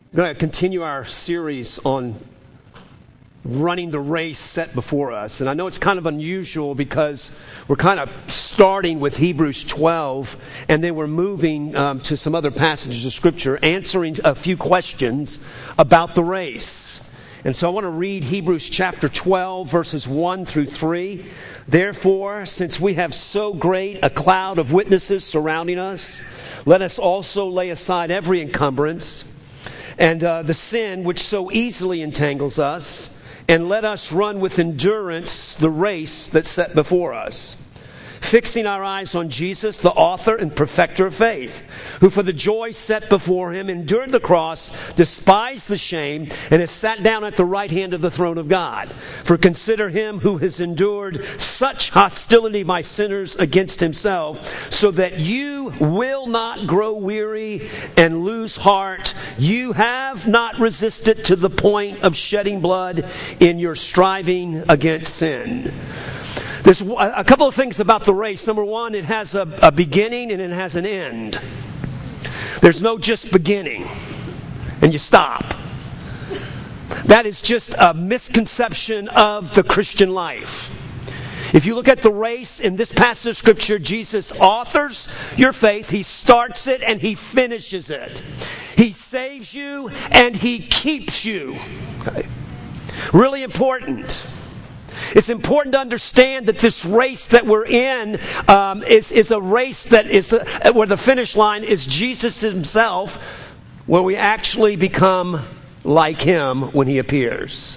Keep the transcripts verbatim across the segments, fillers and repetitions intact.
We're going to continue our series on running the race set before us. And I know it's kind of unusual because we're kind of starting with Hebrews twelve, and then we're moving um, to some other passages of Scripture, answering a few questions about the race. And so I want to read Hebrews chapter twelve, verses one through three. Therefore, since we have so great a cloud of witnesses surrounding us, let us also lay aside every encumbrance and uh, the sin which so easily entangles us, and let us run with endurance the race that's set before us, fixing our eyes on Jesus, the author and perfecter of faith, who for the joy set before him endured the cross, despised the shame, and has sat down at the right hand of the throne of God. For consider him who has endured such hostility by sinners against himself, so that you will not grow weary and lose heart. You have not resisted to the point of shedding blood in your striving against sin. There's a couple of things about the race. Number one, it has a, a beginning and it has an end. There's no just beginning and you stop. That is just a misconception of the Christian life. If you look at the race in this passage of Scripture, Jesus authors your faith, he starts it and he finishes it. He saves you and he keeps you. Okay. Really important. It's important to understand that this race that we're in um, is, is a race that is a, where the finish line is Jesus himself, where we actually become like him when he appears.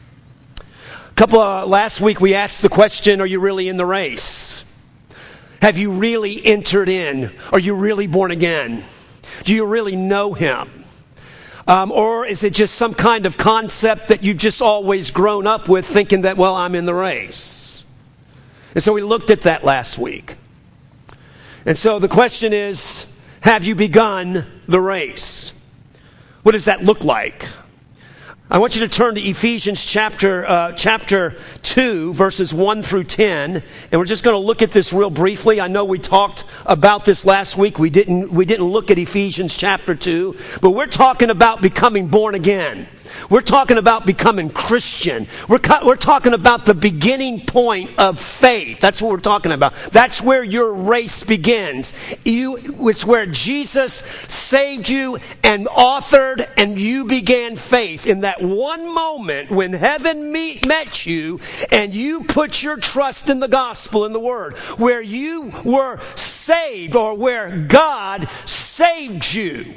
A couple of, last week we asked the question, are you really in the race? Have you really entered in? Are you really born again? Do you really know him? Um, or is it just some kind of concept that you've just always grown up with, thinking that, well, I'm in the race? And so we looked at that last week. And so the question is, have you begun the race? What does that look like? I want you to turn to Ephesians chapter uh, chapter two, verses one through ten, and we're just going to look at this real briefly. I know we talked about this last week. We didn't we didn't look at Ephesians chapter two, but we're talking about becoming born again. We're talking about becoming Christian. We're, co- we're talking about the beginning point of faith. That's what we're talking about. That's where your race begins. You, it's where Jesus saved you and authored, and you began faith. In that one moment when heaven meet, met you and you put your trust in the gospel, in the word, where you were saved, or where God saved you.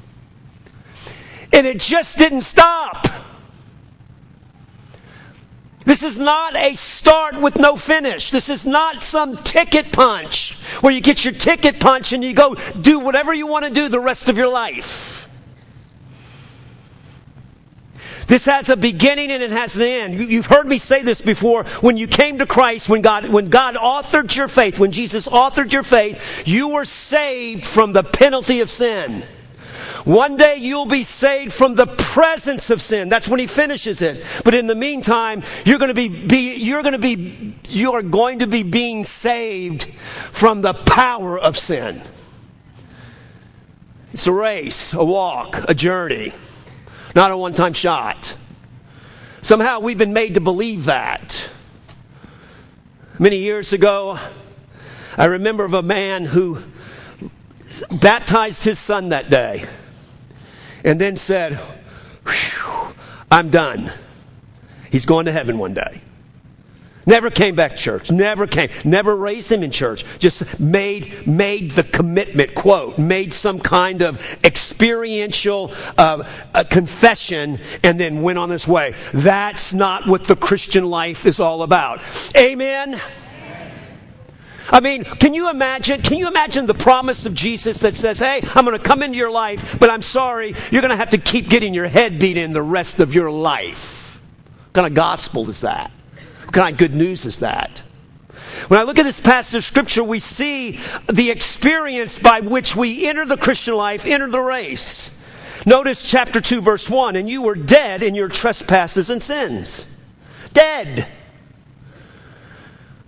And it just didn't stop. This is not a start with no finish. This is not some ticket punch where you get your ticket punch and you go do whatever you want to do the rest of your life. This has a beginning and it has an end. You've heard me say this before. When you came to Christ, when God, when God authored your faith, when Jesus authored your faith, you were saved from the penalty of sin. One day you'll be saved from the presence of sin. That's when he finishes it. But in the meantime, you're going to be, be you're going to be you are going to be being saved from the power of sin. It's a race, a walk, a journey, not a one-time shot. Somehow we've been made to believe that. Many years ago, I remember of a man who baptized his son that day. And then said, I'm done. He's going to heaven one day. Never came back to church. Never came. Never raised him in church. Just made made the commitment, quote, made some kind of experiential uh, uh, confession and then went on his way. That's not what the Christian life is all about. Amen? I mean, can you imagine, can you imagine the promise of Jesus that says, hey, I'm going to come into your life, but I'm sorry, you're going to have to keep getting your head beat in the rest of your life. What kind of gospel is that? What kind of good news is that? When I look at this passage of Scripture, we see the experience by which we enter the Christian life, enter the race. Notice chapter two, verse one, and you were dead in your trespasses and sins. Dead.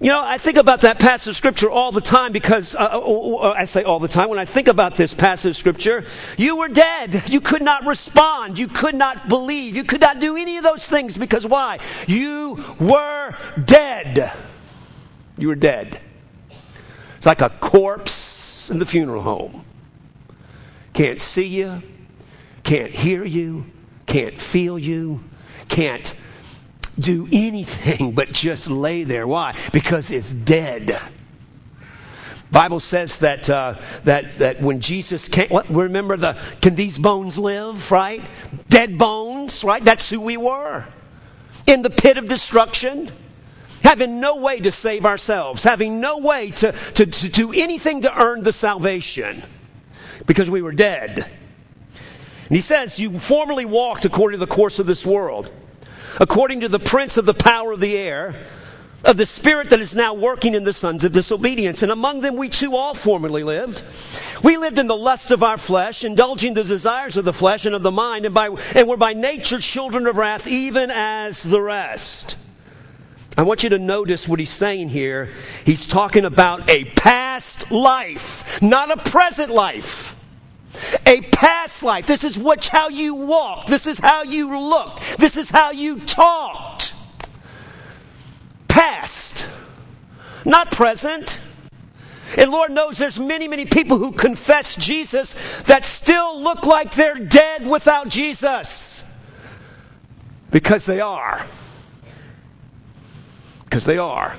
You know, I think about that passage of Scripture all the time because, uh, I say all the time, when I think about this passage of Scripture, you were dead. You could not respond. You could not believe. You could not do any of those things because why? You were dead. You were dead. It's like a corpse in the funeral home. Can't see you, can't hear you, can't feel you, can't do anything but just lay there. Why? Because it's dead. Bible says that uh, that that when Jesus came, what, remember the can these bones live? Right? Dead bones. Right? That's who we were in the pit of destruction, having no way to save ourselves, having no way to to, to do anything to earn the salvation, because we were dead. And he says, "You formerly walked according to the course of this world, according to the prince of the power of the air, of the spirit that is now working in the sons of disobedience. And among them we too all formerly lived. We lived in the lusts of our flesh, indulging the desires of the flesh and of the mind, and, by, and were by nature children of wrath, even as the rest." I want you to notice what he's saying here. He's talking about a past life, not a present life. A past life. This is what, how you walked. This is how you looked. This is how you talked. Past. Not present. And Lord knows there's many, many people who confess Jesus that still look like they're dead without Jesus. Because they are. Because they are.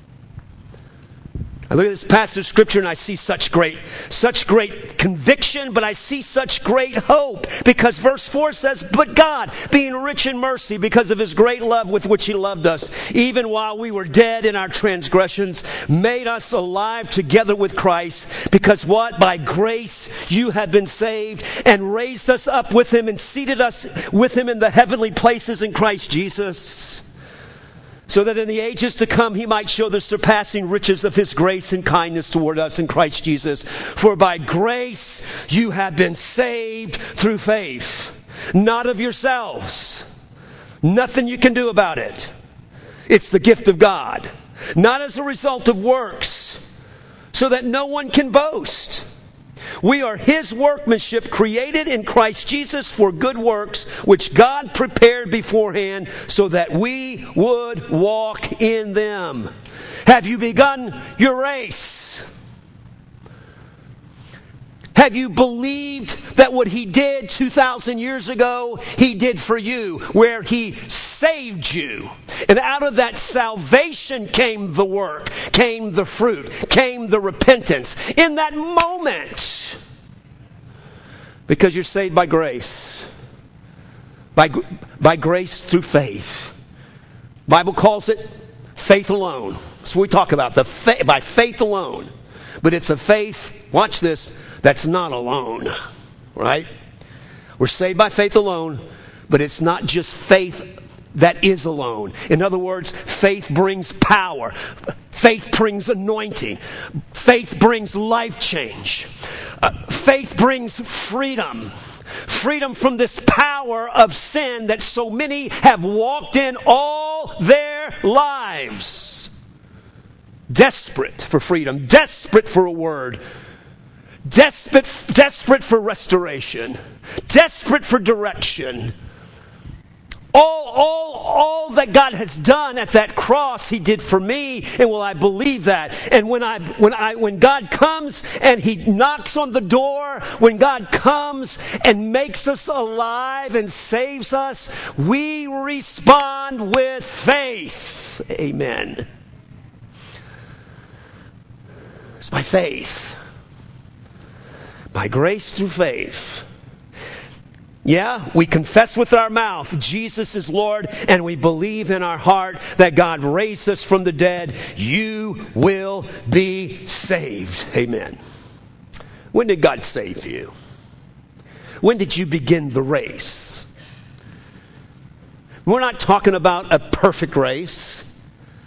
I look at this passage of Scripture and I see such great, such great conviction, but I see such great hope. Because verse four says, "But God, being rich in mercy, because of His great love with which He loved us, even while we were dead in our transgressions, made us alive together with Christ. Because what? By grace you have been saved, and raised us up with Him, and seated us with Him in the heavenly places in Christ Jesus, so that in the ages to come He might show the surpassing riches of His grace and kindness toward us in Christ Jesus. For by grace you have been saved through faith, not of yourselves. Nothing you can do about it. It's the gift of God, not as a result of works, so that no one can boast. We are His workmanship, created in Christ Jesus for good works, which God prepared beforehand so that we would walk in them." Have you begun your race? Have you believed that what He did two thousand years ago, He did for you, where He saved you? And out of that salvation came the work, came the fruit, came the repentance. In that moment, because you're saved by grace, by, by grace through faith. The Bible calls it faith alone. That's what we talk about, the fa- by faith alone. But it's a faith, watch this, that's not alone, right? We're saved by faith alone, but it's not just faith that is alone. In other words, faith brings power. Faith brings anointing. Faith brings life change. Uh, faith brings freedom. Freedom from this power of sin that so many have walked in all their lives. Desperate for freedom. Desperate for a word. Desperate, desperate for restoration. Desperate for direction. All, all, all that God has done at that cross, He did for me, and will I believe that? And when I, when I, when God comes and He knocks on the door, when God comes and makes us alive and saves us, we respond with faith. Amen. It's by faith, by grace through faith. Yeah, we confess with our mouth Jesus is Lord, and we believe in our heart that God raised us from the dead. You will be saved. Amen. When did God save you? When did you begin the race? We're not talking about a perfect race.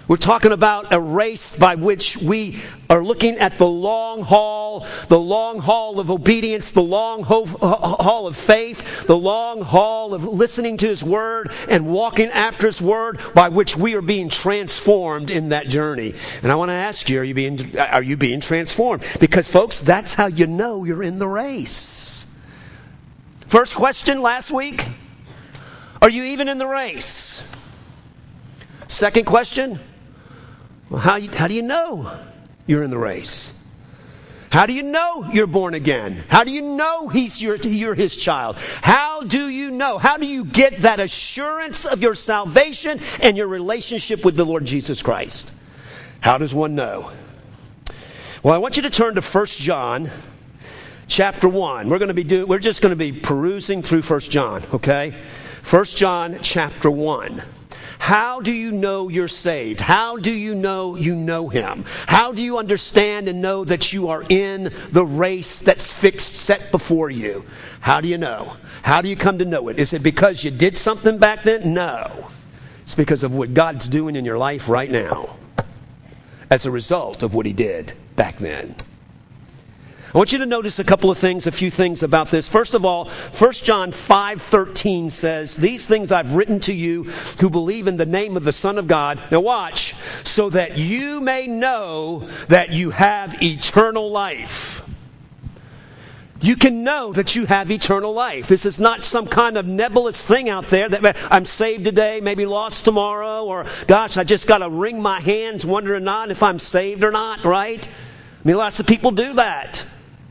We're talking about a race by which we are looking at the long haul, the long haul of obedience, the long haul of faith, the long haul of listening to His Word and walking after His Word, by which we are being transformed in that journey. And I want to ask you, are you being, are you being transformed? Because, folks, that's how you know you're in the race. First question last week, are you even in the race? Second question, well, how, you, how do you know you're in the race? How do you know you're born again? How do you know he's your, you're His child? How do you know? How do you get that assurance of your salvation and your relationship with the Lord Jesus Christ? How does one know? Well, I want you to turn to First John chapter one. We're going to be doing, we're just going to be perusing through First John, okay? First John chapter one. How do you know you're saved? How do you know you know Him? How do you understand and know that you are in the race that's fixed, set before you? How do you know? How do you come to know it? Is it because you did something back then? No. It's because of what God's doing in your life right now as a result of what He did back then. I want you to notice a couple of things, a few things about this. First of all, First John five thirteen says, "These things I've written to you who believe in the name of the Son of God." Now watch. "So that you may know that you have eternal life." You can know that you have eternal life. This is not some kind of nebulous thing out there that I'm saved today, maybe lost tomorrow, or gosh, I just got to wring my hands wondering not if I'm saved or not, right? I mean, lots of people do that.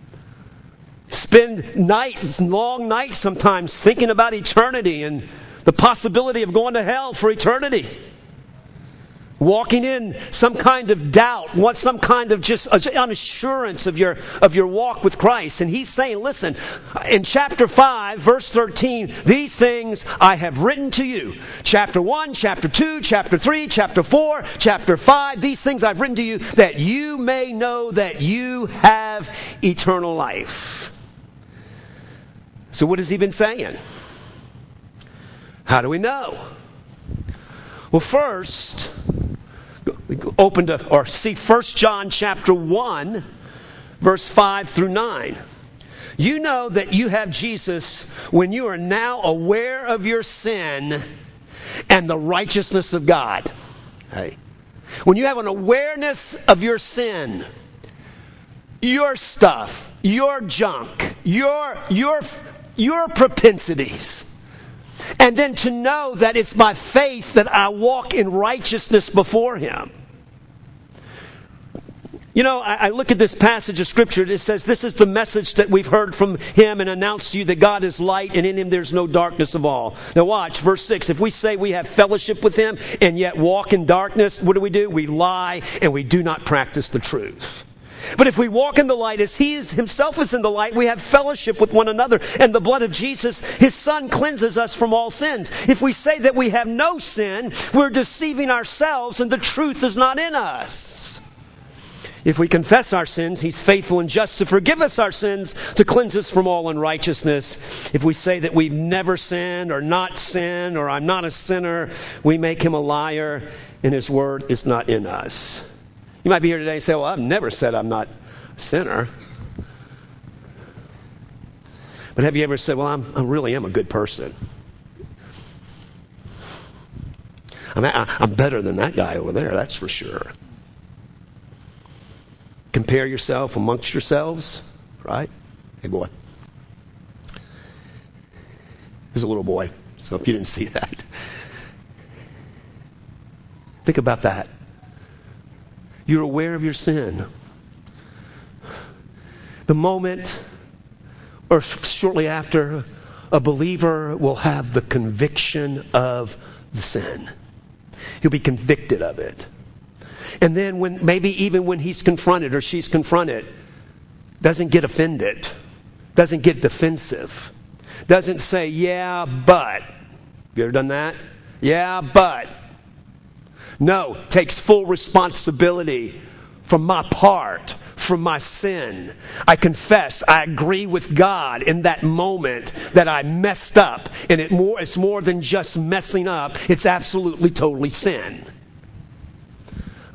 Spend nights, long nights sometimes, thinking about eternity and the possibility of going to hell for eternity. Walking in some kind of doubt, want some kind of just unassurance of your of your walk with Christ. And he's saying, listen, in chapter five, verse thirteen, "These things I have written to you." Chapter one, chapter two, chapter three, chapter four, chapter five, "These things I've written to you that you may know that you have eternal life." So what has he been saying? How do we know? Well, first, we open to or see First John chapter one, verse five through nine. You know that you have Jesus when you are now aware of your sin and the righteousness of God. Hey. When you have an awareness of your sin, your stuff, your junk, your your your propensities, and then to know that it's by faith that I walk in righteousness before Him. You know, I, I look at this passage of Scripture, it says, this is the message that we've heard from Him and announced to you, that God is light and in Him there's no darkness of all. Now watch, verse six. If we say we have fellowship with Him and yet walk in darkness, what do we do? We lie and we do not practice the truth. But if we walk in the light as He is, Himself is in the light, we have fellowship with one another. And the blood of Jesus, His Son, cleanses us from all sins. If we say that we have no sin, we're deceiving ourselves and the truth is not in us. If we confess our sins, He's faithful and just to forgive us our sins, to cleanse us from all unrighteousness. If we say that we've never sinned or not sinned or I'm not a sinner, we make Him a liar and His word is not in us. You might be here today and say, well, I've never said I'm not a sinner. But have you ever said, well, I'm, I really am a good person? I mean, I, I'm better than that guy over there, that's for sure. Compare yourself amongst yourselves, right? Hey, boy. He's a little boy, so if you didn't see that. Think about that. You're aware of your sin. The moment or shortly after, a believer will have the conviction of the sin. He'll be convicted of it. And then when maybe even when he's confronted or she's confronted, doesn't get offended, doesn't get defensive, doesn't say, yeah, but. You ever done that? Yeah, but. No, takes full responsibility from my part, from my sin. I confess, I agree with God in that moment that I messed up. And it more, it's more than just messing up. It's absolutely, totally sin.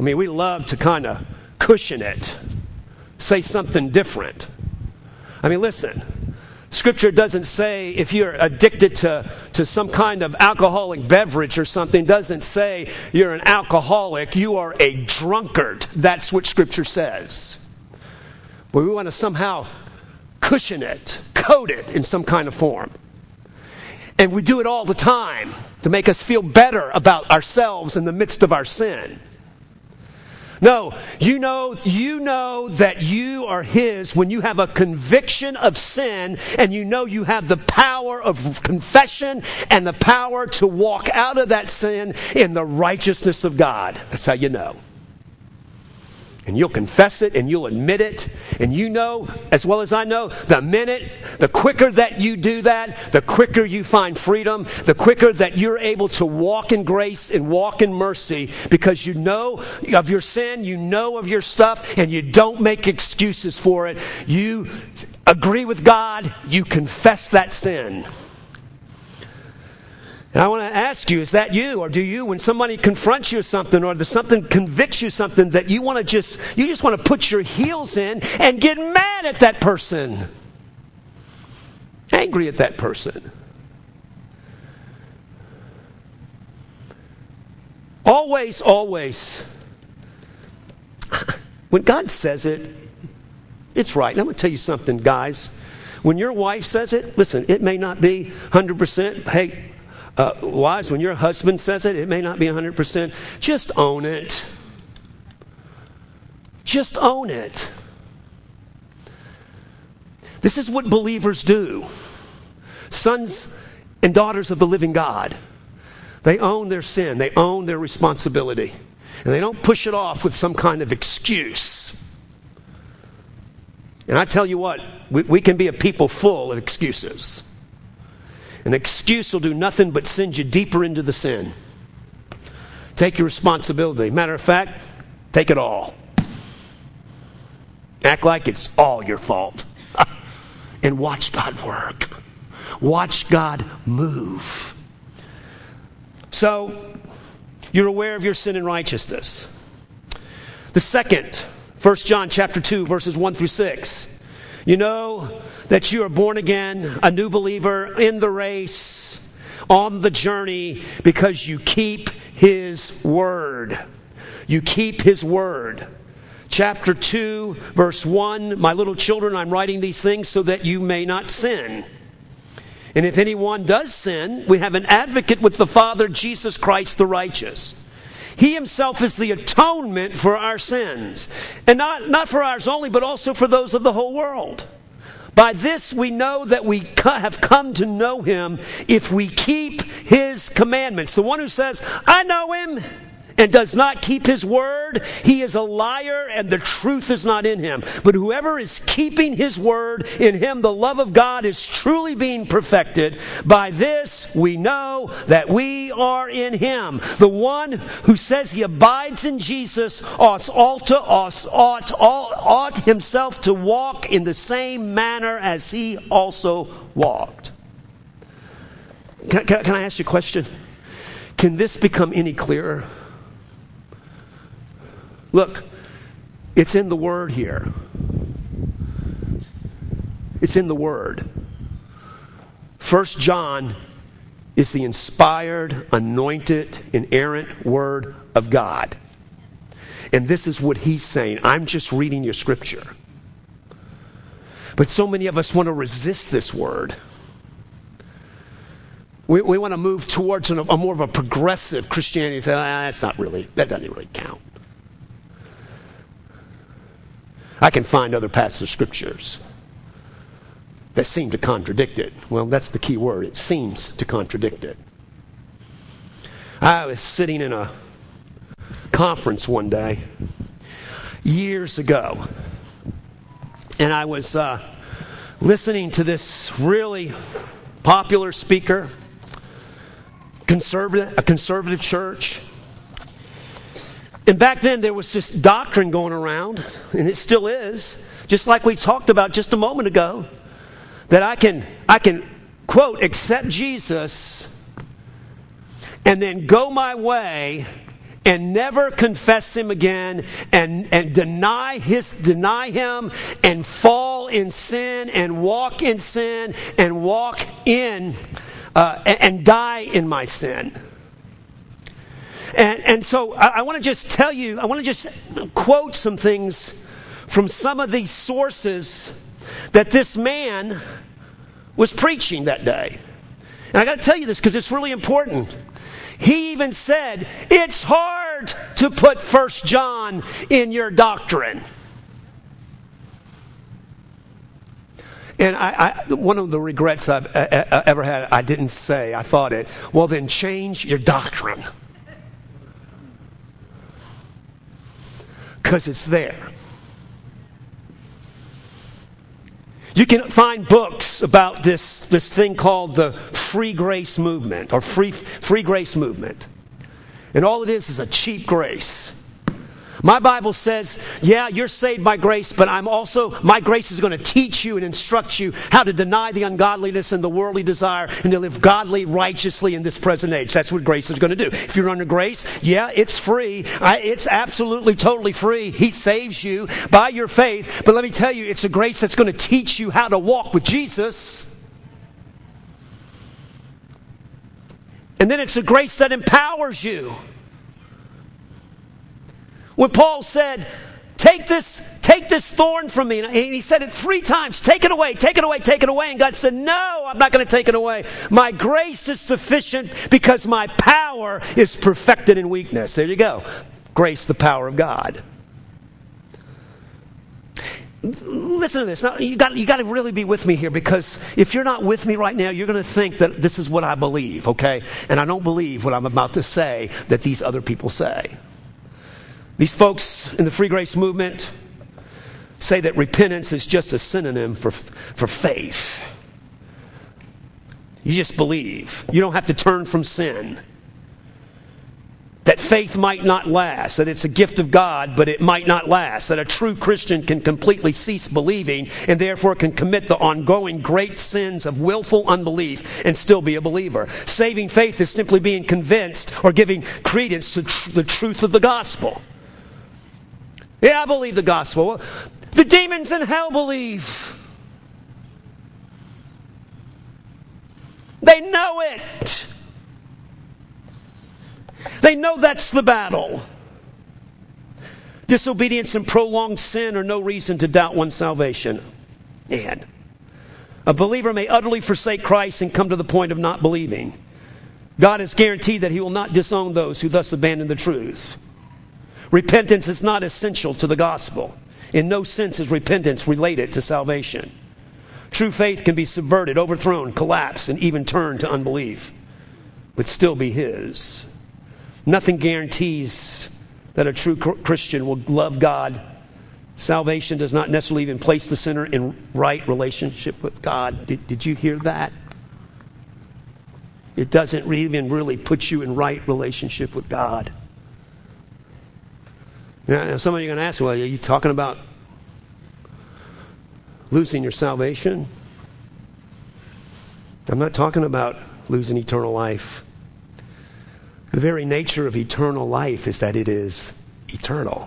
I mean, we love to kind of cushion it, say something different. I mean, listen, Scripture doesn't say if you're addicted to, to some kind of alcoholic beverage or something, doesn't say you're an alcoholic, you are a drunkard. That's what Scripture says. But we want to somehow cushion it, coat it in some kind of form. And we do it all the time to make us feel better about ourselves in the midst of our sin. No, you know, you know that you are His when you have a conviction of sin and you know you have the power of confession and the power to walk out of that sin in the righteousness of God. That's how you know. And you'll confess it and you'll admit it. And you know, as well as I know, the minute, the quicker that you do that, the quicker you find freedom, the quicker that you're able to walk in grace and walk in mercy because you know of your sin, you know of your stuff, and you don't make excuses for it. You agree with God, you confess that sin. And I want to ask you, is that you? Or do you, when somebody confronts you with something or there's something convicts you something that you want to just, you just want to put your heels in and get mad at that person? Angry at that person. Always, always. When God says it, it's right. And I'm going to tell you something, guys. When your wife says it, listen, it may not be one hundred percent. Hey, Uh, wives, when your husband says it, it may not be one hundred percent. Just own it. Just own it. This is what believers do. Sons and daughters of the living God. They own their sin. They own their responsibility. And they don't push it off with some kind of excuse. And I tell you what, we, we can be a people full of excuses. An excuse will do nothing but send you deeper into the sin. Take your responsibility. Matter of fact, take it all. Act like it's all your fault. And watch God work. Watch God move. So, you're aware of your sin and righteousness. The second, First John chapter two, verses one through six. You know that you are born again, a new believer in the race, on the journey, because you keep His word. You keep His word. Chapter two, verse one, my little children, I'm writing these things so that you may not sin. And if anyone does sin, we have an advocate with the Father, Jesus Christ the righteous. He Himself is the atonement for our sins. And not, not for ours only, but also for those of the whole world. By this we know that we have come to know Him if we keep His commandments. The one who says, I know Him, and does not keep His word, he is a liar and the truth is not in him. But whoever is keeping His word, in him the love of God is truly being perfected. By this we know that we are in Him. The one who says he abides in Jesus ought, ought, ought, ought, ought himself to walk in the same manner as He also walked. Can, can, can I ask you a question? Can this become any clearer? Look, it's in the Word here. It's in the Word. First John is the inspired, anointed, inerrant Word of God. And this is what he's saying. I'm just reading your Scripture. But so many of us want to resist this Word. We, we want to move towards an, a more of a progressive Christianity and say, ah, that's not really, that doesn't really count. I can find other passages of Scriptures that seem to contradict it. Well, that's the key word. It seems to contradict it. I was sitting in a conference one day, years ago, and I was uh, listening to this really popular speaker, conservative, a conservative church. And back then there was this doctrine going around, and it still is, just like we talked about just a moment ago, that I can, I can, quote, accept Jesus and then go my way and never confess him again, and, and deny his deny him and fall in sin and walk in sin and walk in uh, and, and die in my sin. And, and so I, I want to just tell you, I want to just quote some things from some of these sources that this man was preaching that day. And I got to tell you this because it's really important. He even said, it's hard to put First John in your doctrine. And I, I, one of the regrets I've uh, uh, ever had, I didn't say, I thought it, well then change your doctrine. Because it's there. You can find books about this, this thing called the free grace movement or free, free grace movement. And all it is is a cheap grace. My Bible says, yeah, you're saved by grace, but I'm also, my grace is going to teach you and instruct you how to deny the ungodliness and the worldly desire and to live godly, righteously in this present age. That's what grace is going to do. If you're under grace, yeah, it's free. I, it's absolutely, totally free. He saves you by your faith. But let me tell you, it's a grace that's going to teach you how to walk with Jesus. And then it's a grace that empowers you. When Paul said, take this, take this thorn from me, and he said it three times, take it away, take it away, take it away. And God said, no, I'm not going to take it away. My grace is sufficient because my power is perfected in weakness. There you go. Grace, the power of God. Listen to this. Now, you got, you got to really be with me here, because if you're not with me right now, you're going to think that this is what I believe, okay? And I don't believe what I'm about to say that these other people say. These folks in the free grace movement say that repentance is just a synonym for, for faith. You just believe. You don't have to turn from sin. That faith might not last. That it's a gift of God, but it might not last. That a true Christian can completely cease believing and therefore can commit the ongoing great sins of willful unbelief and still be a believer. Saving faith is simply being convinced or giving credence to tr- the truth of the gospel. Yeah, I believe the gospel. The demons in hell believe. They know it. They know that's the battle. Disobedience and prolonged sin are no reason to doubt one's salvation. Man, a believer may utterly forsake Christ and come to the point of not believing. God has guaranteed that he will not disown those who thus abandon the truth. Repentance is not essential to the gospel. In no sense is repentance related to salvation. True faith can be subverted, overthrown, collapsed, and even turned to unbelief, but still be his. Nothing guarantees that a true Christian will love God. Salvation does not necessarily even place the sinner in right relationship with God. Did, did you hear that? It doesn't even really put you in right relationship with God. Now, some of you are going to ask, well, are you talking about losing your salvation? I'm not talking about losing eternal life. The very nature of eternal life is that it is eternal.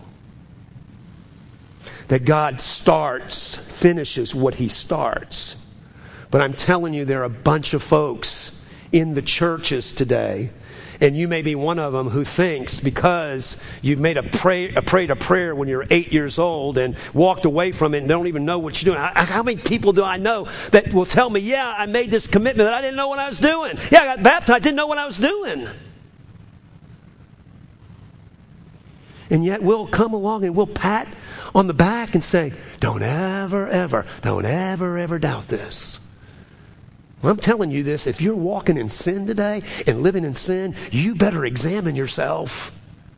That God starts, finishes what he starts. But I'm telling you, there are a bunch of folks in the churches today, and you may be one of them, who thinks because you've made a pray, a prayed a prayer when you're eight years old and walked away from it and don't even know what you're doing. How, how many people do I know that will tell me, yeah, I made this commitment, but I didn't know what I was doing. Yeah, I got baptized, I didn't know what I was doing. And yet we'll come along and we'll pat on the back and say, don't ever, ever, don't ever, ever doubt this. Well, I'm telling you this, if you're walking in sin today and living in sin, you better examine yourself.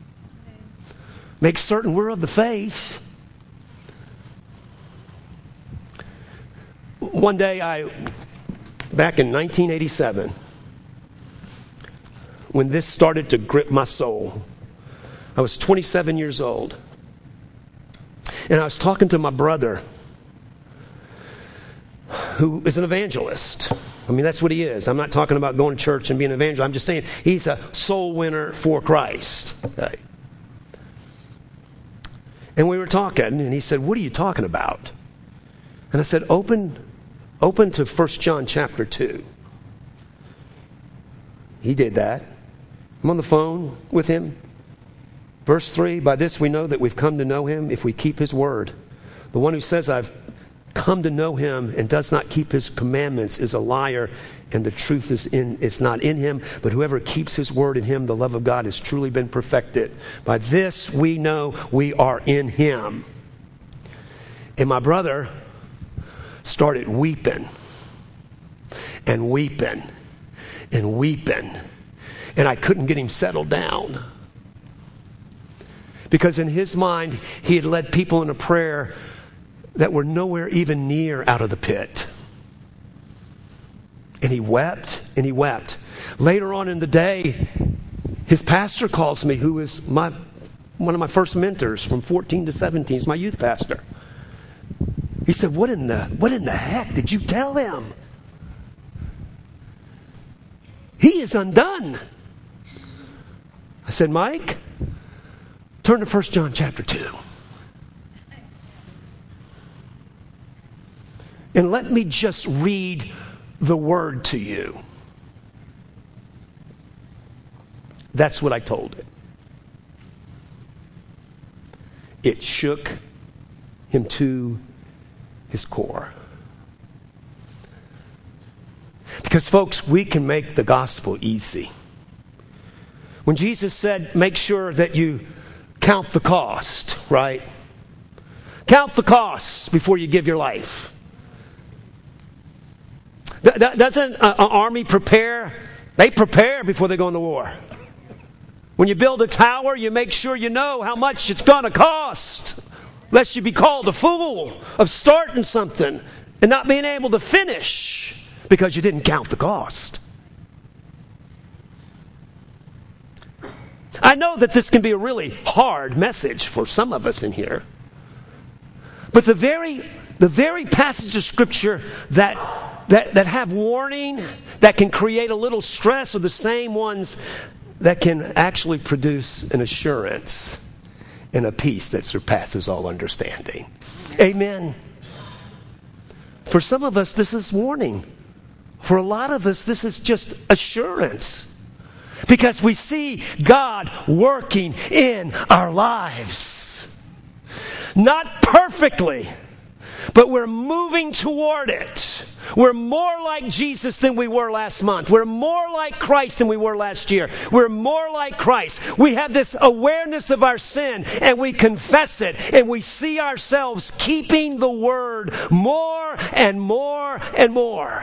Make certain we're of the faith. One day, I, back in nineteen eighty-seven, when this started to grip my soul, I was twenty-seven years old. And I was talking to my brother, who is an evangelist. I mean, that's what he is. I'm not talking about going to church and being an evangelist. I'm just saying he's a soul winner for Christ. Okay. And we were talking, and he said, what are you talking about? And I said, open, open to First John chapter two. He did that. I'm on the phone with him. Verse three, by this we know that we've come to know him if we keep his word. The one who says, I've come to know him and does not keep his commandments is a liar, and the truth is in is not in him. But whoever keeps his word, in him the love of God has truly been perfected. By this we know we are in him. And my brother started weeping and weeping and weeping. And I couldn't get him settled down. Because in his mind, he had led people in a prayer that were nowhere even near out of the pit. And he wept and he wept. Later on in the day, his pastor calls me, who is my one of my first mentors from fourteen to seventeen. He's my youth pastor. He said, what in the what in the heck did you tell him? He is undone. I said, Mike, turn to First John chapter two. And let me just read the word to you. That's what I told it. It shook him to his core. Because, folks, we can make the gospel easy. When Jesus said, make sure that you count the cost, right? Count the costs before you give your life. Doesn't an army prepare? They prepare before they go into war. When you build a tower, you make sure you know how much it's going to cost, lest you be called a fool of starting something and not being able to finish because you didn't count the cost. I know that this can be a really hard message for some of us in here. But the very, the very passage of Scripture that That, that have warning, that can create a little stress, are the same ones that can actually produce an assurance and a peace that surpasses all understanding. Amen. For some of us, this is warning. For a lot of us, this is just assurance. Because we see God working in our lives. Not perfectly, but we're moving toward it. We're more like Jesus than we were last month. We're more like Christ than we were last year. We're more like Christ. We have this awareness of our sin, and we confess it, and we see ourselves keeping the word more and more and more.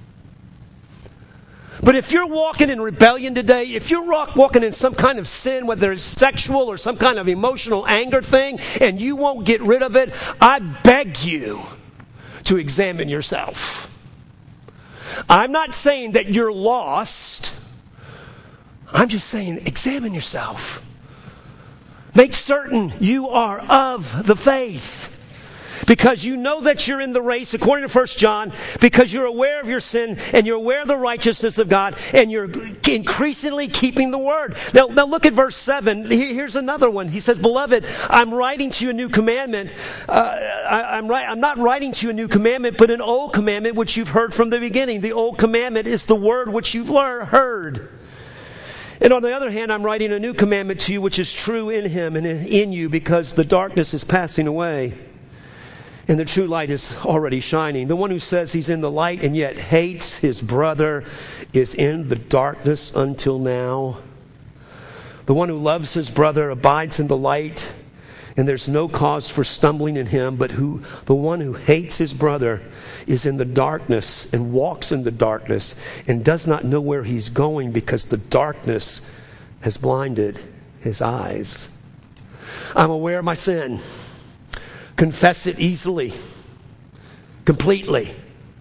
But if you're walking in rebellion today, if you're walking in some kind of sin, whether it's sexual or some kind of emotional anger thing, and you won't get rid of it, I beg you to examine yourself. I'm not saying that you're lost. I'm just saying examine yourself. Make certain you are of the faith. Because you know that you're in the race, according to First John, because you're aware of your sin and you're aware of the righteousness of God, and you're increasingly keeping the word. Now, now look at verse seven. Here's another one. He says, Beloved, I'm writing to you a new commandment. Uh, I, I'm, right, I'm not writing to you a new commandment, but an old commandment which you've heard from the beginning. The old commandment is the word which you've learned, heard. And on the other hand, I'm writing a new commandment to you which is true in him and in you, because the darkness is passing away and the true light is already shining. The one who says he's in the light and yet hates his brother is in the darkness until now. The one who loves his brother abides in the light, and there's no cause for stumbling in him. But who the one who hates his brother is in the darkness and walks in the darkness and does not know where he's going, because the darkness has blinded his eyes. I'm aware of my sin. Confess it easily, completely.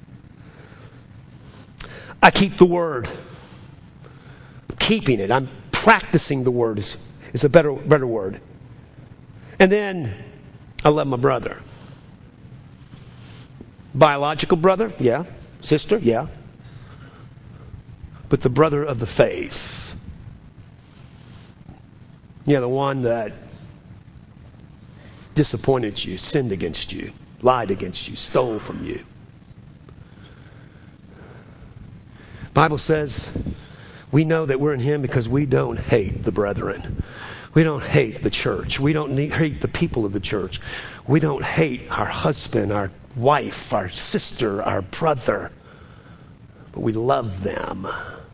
I keep the word. I'm keeping it. I'm practicing the word is, is a better, better word. And then I love my brother. Biological brother, yeah. Sister, yeah. But the brother of the faith. Yeah, the one that disappointed you, sinned against you, lied against you, stole from you. Bible says we know that we're in him because we don't hate the brethren. We don't hate the church. We don't need, hate the people of the church. We don't hate our husband, our wife, our sister, our brother. But we love them.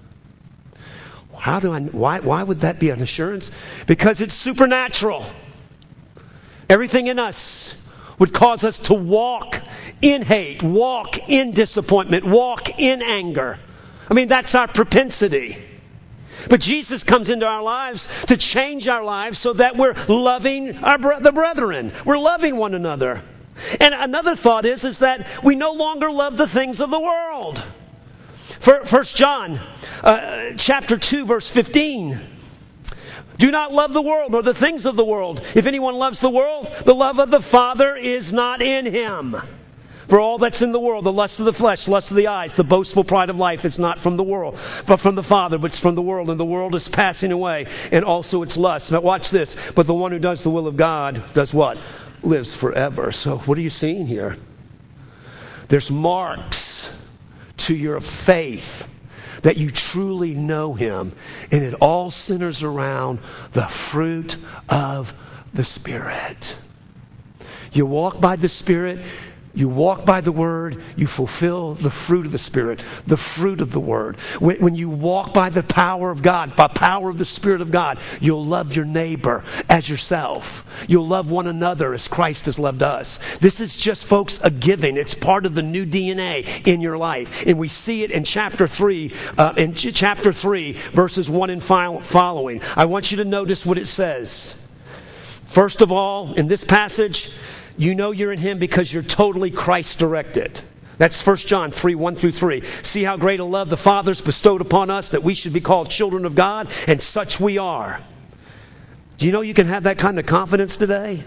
How do I, why, why would that be an assurance? Because it's supernatural. Everything in us would cause us to walk in hate, walk in disappointment, walk in anger. I mean, that's our propensity. But Jesus comes into our lives to change our lives so that we're loving our bre- the brethren. We're loving one another. And another thought is, is that we no longer love the things of the world. First John uh, chapter two, verse fifteen. Do not love the world or the things of the world. If anyone loves the world, the love of the Father is not in him. For all that's in the world, the lust of the flesh, lust of the eyes, the boastful pride of life, is not from the world, but from the Father, but it's from the world. And the world is passing away, and also its lust. But watch this. But the one who does the will of God does what? Lives forever. So what are you seeing here? There's marks to your faith that you truly know him. And it all centers around the fruit of the Spirit. You walk by the Spirit. You walk by the Word, you fulfill the fruit of the Spirit, the fruit of the Word. When, when you walk by the power of God, by power of the Spirit of God, you'll love your neighbor as yourself. You'll love one another as Christ has loved us. This is just, folks, a giving. It's part of the new D N A in your life. And we see it in chapter three, uh, in ch- chapter three, verses one and fi- following. I want you to notice what it says. First of all, in this passage, you know you're in him because you're totally Christ-directed. That's First John three, one through three. See how great a love the Father's bestowed upon us that we should be called children of God, and such we are. Do you know you can have that kind of confidence today?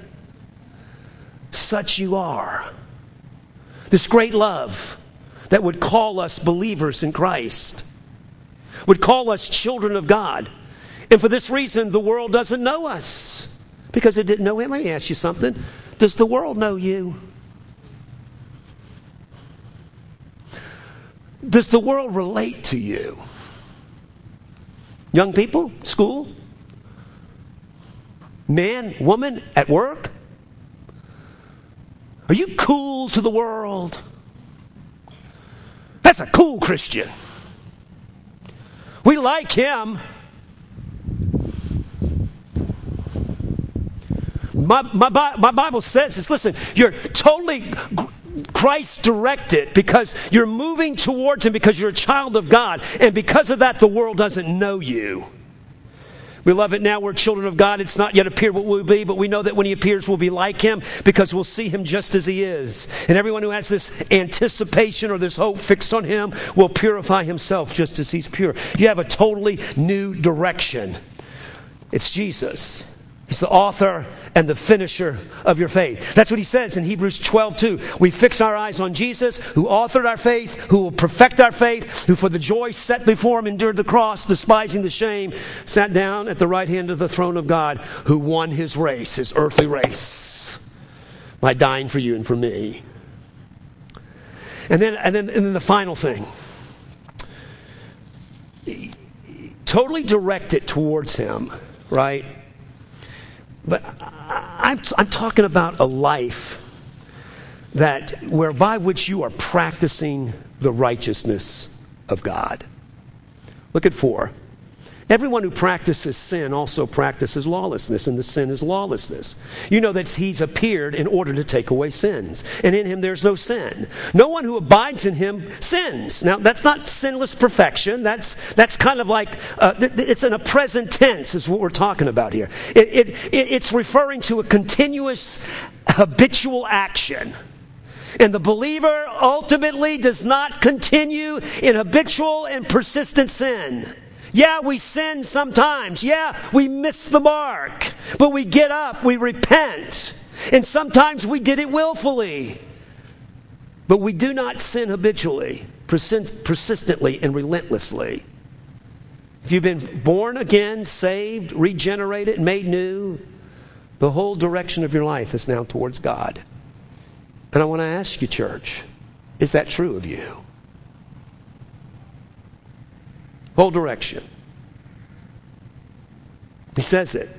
Such you are. This great love that would call us believers in Christ, would call us children of God. And for this reason, the world doesn't know us because it didn't know him. Let me ask you something. Does the world know you? Does the world relate to you? Young people, school, man, woman, at work? Are you cool to the world? That's a cool Christian. We like him. My, my, my Bible says this. Listen, you're totally Christ-directed because you're moving towards him because you're a child of God. And because of that, the world doesn't know you. We love it now. We're children of God. It's not yet appeared what we'll be, but we know that when he appears, we'll be like him because we'll see him just as he is. And everyone who has this anticipation or this hope fixed on him will purify himself just as he's pure. You have a totally new direction. It's Jesus. He's the author and the finisher of your faith. That's what he says in Hebrews twelve two. We fix our eyes on Jesus, who authored our faith, who will perfect our faith, who for the joy set before him endured the cross, despising the shame, sat down at the right hand of the throne of God, who won his race, his earthly race, by dying for you and for me. And then, and then, and then the final thing. Totally direct it towards him, right? But I'm, I'm talking about a life that whereby which you are practicing the righteousness of God. Look at four. Everyone who practices sin also practices lawlessness, and the sin is lawlessness. You know that he's appeared in order to take away sins, and in him there's no sin. No one who abides in him sins. Now, that's not sinless perfection. That's that's kind of like, uh, th- it's in a present tense is what we're talking about here. It, it, it It's referring to a continuous, habitual action. And the believer ultimately does not continue in habitual and persistent sin. Yeah, we sin sometimes. Yeah, we miss the mark. But we get up, we repent. And sometimes we did it willfully. But we do not sin habitually, persist- persistently, and relentlessly. If you've been born again, saved, regenerated, made new, The whole direction of your life is now towards God. And I want to ask you, church, is that true of you? Whole direction. He says it.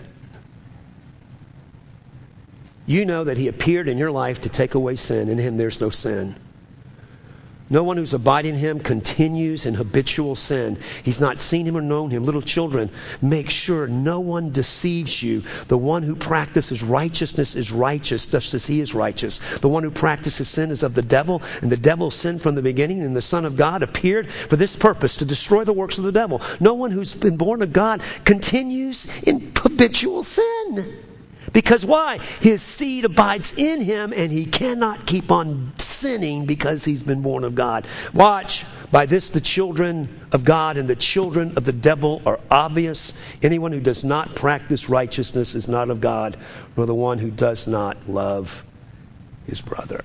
You know that he appeared in your life to take away sin. In him there's no sin. No one who's abiding in him continues in habitual sin. He's not seen him or known him. Little children, make sure no one deceives you. The one who practices righteousness is righteous, just as he is righteous. The one who practices sin is of the devil, and the devil sinned from the beginning, and the Son of God appeared for this purpose, to destroy the works of the devil. No one who's been born of God continues in habitual sin. Because why? His seed abides in him, and he cannot keep on sinning because he's been born of God. Watch. By this the children of God and the children of the devil are obvious. Anyone who does not practice righteousness is not of God, nor the one who does not love his brother.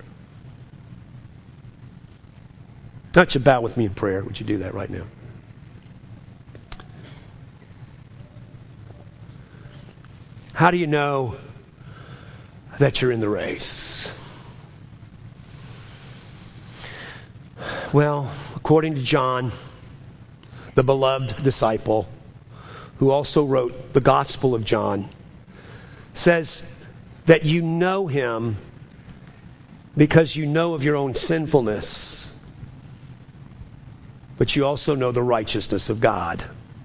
Now, would you bow with me in prayer? Would you do that right now? How do you know that you're in the race? Well, according to John, the beloved disciple, who also wrote the Gospel of John, says that you know him because you know of your own sinfulness, but you also know the righteousness of God.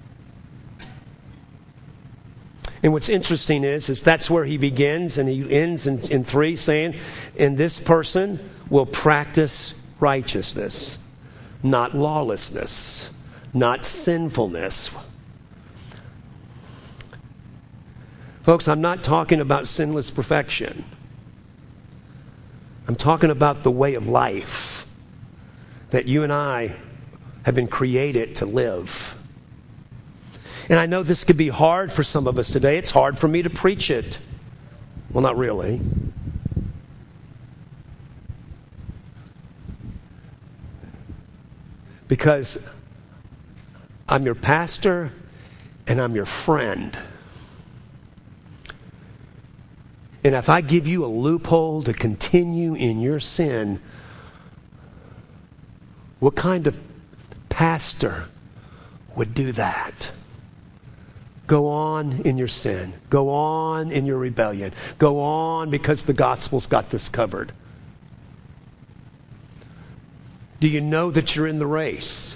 And what's interesting is, is that's where he begins, and he ends in, in three, saying, and this person will practice righteousness, not lawlessness, not sinfulness. Folks, I'm not talking about sinless perfection. I'm talking about the way of life that you and I have been created to live. And I know this could be hard for some of us today. It's hard for me to preach it. Well, not really. Because I'm your pastor and I'm your friend. And if I give you a loophole to continue in your sin, what kind of pastor would do that? Go on in your sin. Go on in your rebellion. Go on because the gospel's got this covered. Do you know that you're in the race?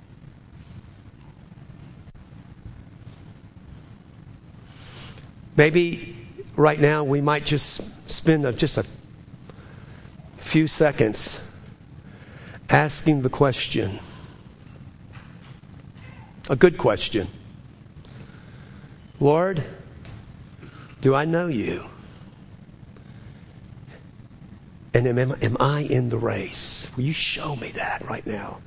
Maybe right now we might just spend a, just a few seconds asking the question. A good question. Lord, do I know you? And am, am I in the race? Will you show me that right now?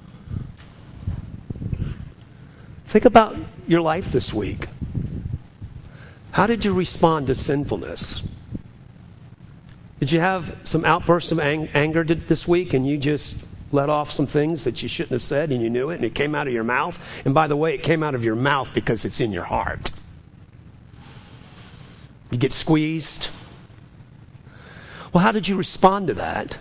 Think about your life this week. How did you respond to sinfulness? Did you have some outbursts of ang- anger this week and you just let off some things that you shouldn't have said and you knew it and it came out of your mouth? And by the way, it came out of your mouth because it's in your heart. You get squeezed. Well, how did you respond to that?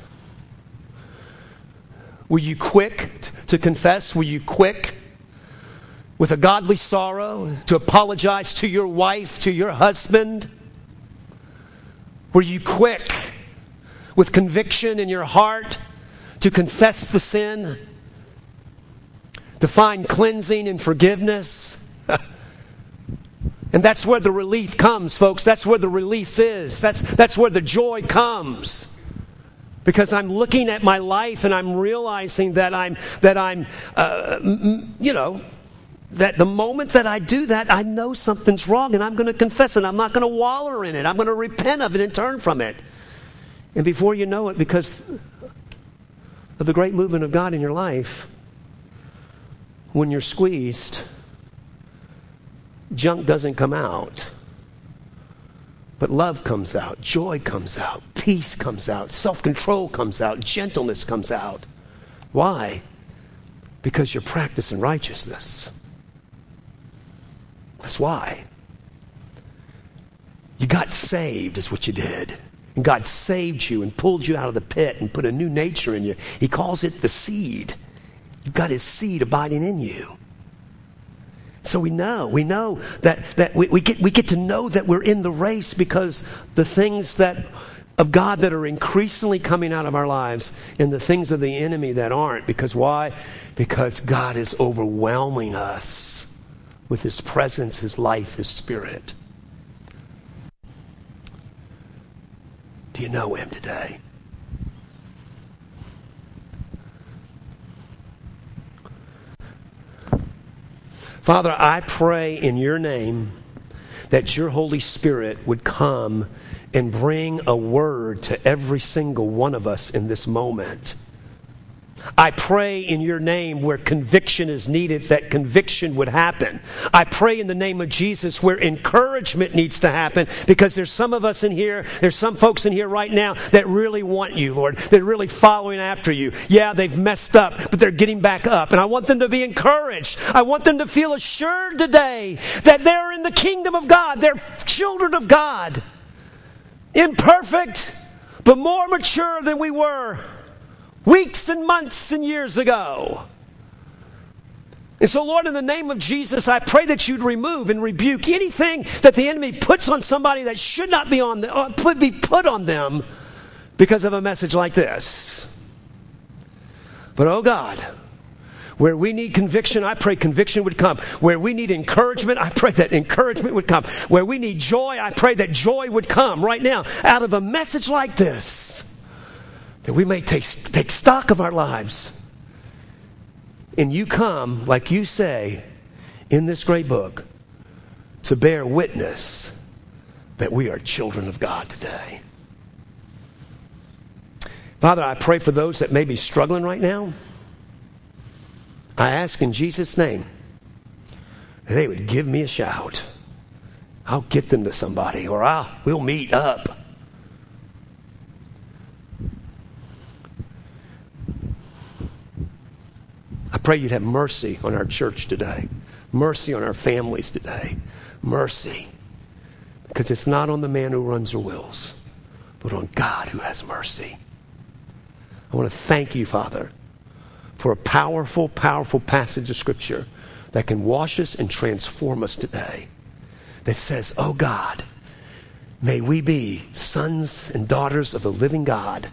Were you quick t- to confess? Were you quick with a godly sorrow to apologize to your wife, to your husband? Were you quick with conviction in your heart to confess the sin, to find cleansing and forgiveness? And that's where the relief comes, folks. That's where the release is. That's, that's where the joy comes. Because I'm looking at my life and I'm realizing that I'm, that I'm, uh, m- you know, that the moment that I do that, I know something's wrong and I'm going to confess it. I'm not going to wallow in it. I'm going to repent of it and turn from it. And before you know it, because of the great movement of God in your life, when you're squeezed, junk doesn't come out, but love comes out, joy comes out, peace comes out, self-control comes out, gentleness comes out. Why? Because you're practicing righteousness. That's why. You got saved is what you did. And God saved you and pulled you out of the pit and put a new nature in you. He calls it the seed. You've got his seed abiding in you. So we know, we know that, that we, we get we get to know that we're in the race because the things that of God that are increasingly coming out of our lives and the things of the enemy that aren't. Because why? Because God is overwhelming us with his presence, his life, his spirit. Do you know him today? Father, I pray in your name that your Holy Spirit would come and bring a word to every single one of us in this moment. I pray in your name where conviction is needed, that conviction would happen. I pray in the name of Jesus where encouragement needs to happen, because there's some of us in here, there's some folks in here right now that really want you, Lord. They're really following after you. Yeah, they've messed up, but they're getting back up. And I want them to be encouraged. I want them to feel assured today that they're in the kingdom of God. They're children of God. Imperfect, but more mature than we were weeks and months and years ago. And so, Lord, in the name of Jesus, I pray that you'd remove and rebuke anything that the enemy puts on somebody that should not be on the, uh, put, be put on them because of a message like this. But, oh God, where we need conviction, I pray conviction would come. Where we need encouragement, I pray that encouragement would come. Where we need joy, I pray that joy would come right now out of a message like this. That we may take, take stock of our lives. And you come, like you say in this great book, to bear witness that we are children of God today. Father, I pray for those that may be struggling right now. I ask in Jesus' name that they would give me a shout. I'll get them to somebody, or I'll, we'll meet up. I pray you'd have mercy on our church today. Mercy on our families today. Mercy. Because it's not on the man who runs or wills, but on God who has mercy. I want to thank you, Father, for a powerful, powerful passage of Scripture that can wash us and transform us today. That says, oh God, may we be sons and daughters of the living God,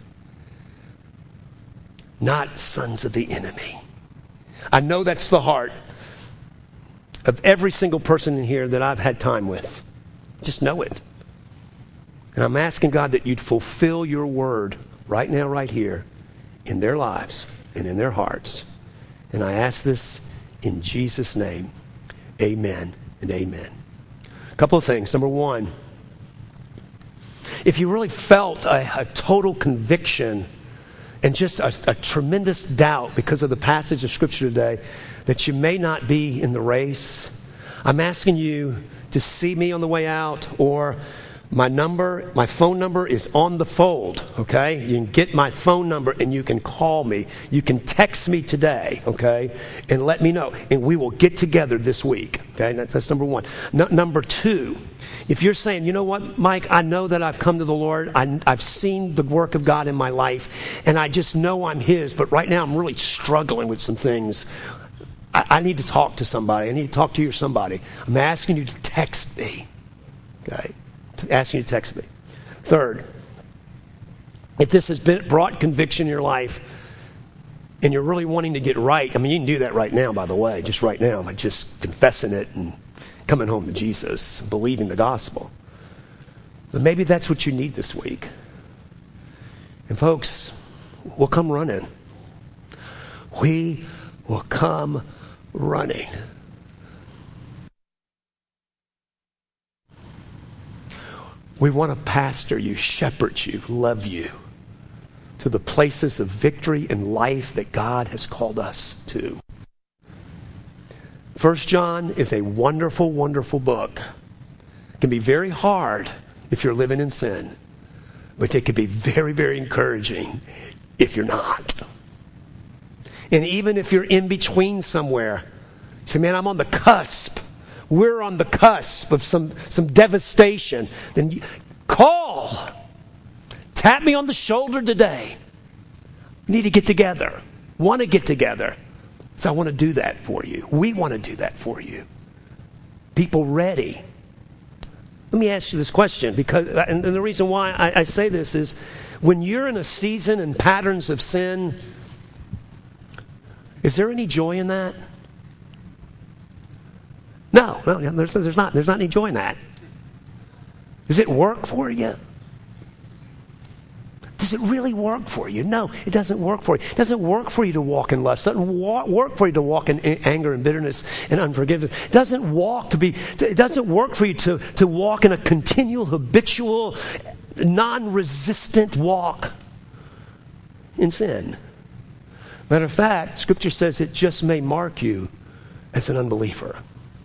not sons of the enemy. I know that's the heart of every single person in here that I've had time with. Just know it. And I'm asking God that you'd fulfill your word right now, right here, in their lives and in their hearts. And I ask this in Jesus' name. Amen and amen. A couple of things. Number one, if you really felt a, a total conviction and just a, a tremendous doubt because of the passage of Scripture today that you may not be in the race, I'm asking you to see me on the way out, or my number, my phone number is on the fold, okay? You can get my phone number and you can call me. You can text me today, okay? And let me know. And we will get together this week, okay? That's, that's number one. No, number two, if you're saying, you know what, Mike, I know that I've come to the Lord. I, I've seen the work of God in my life, and I just know I'm His, but right now I'm really struggling with some things. I, I need to talk to somebody. I need to talk to you or somebody. I'm asking you to text me, okay? Asking you to text me. Third, if this has been brought conviction in your life and you're really wanting to get right, I mean, you can do that right now, by the way, just right now, by just confessing it and coming home to Jesus, believing the gospel. But maybe that's what you need this week. And folks, we'll come running. We will come running. We want to pastor you, shepherd you, love you to the places of victory and life that God has called us to. First John is a wonderful, wonderful book. It can be very hard if you're living in sin, but it can be very, very encouraging if you're not. And even if you're in between somewhere, say, man, I'm on the cusp. we're on the cusp of some, some devastation, then you, call. Tap me on the shoulder today. We need to get together. Want to get together. So I want to do that for you. We want to do that for you. People ready. Let me ask you this question, because, and the reason why I, I say this is, when you're in a season and patterns of sin, is there any joy in that? No, no, there's, there's not. There's not any joy in that. Does it work for you? Does it really work for you? No, it doesn't work for you. It doesn't work for you to walk in lust. It doesn't wa- work for you to walk in a- anger and bitterness and unforgiveness. It doesn't walk to be. To, it doesn't work for you to, to walk in a continual, habitual, non-resistant walk in sin. Matter of fact, Scripture says it just may mark you as an unbeliever.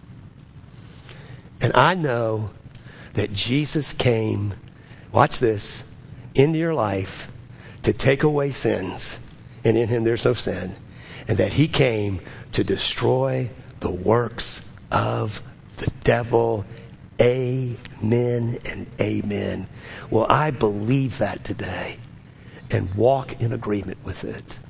And I know that Jesus came, watch this, into your life to take away sins, and in him there's no sin, and that he came to destroy the works of the devil. Amen and amen. Well, I believe that today and walk in agreement with it.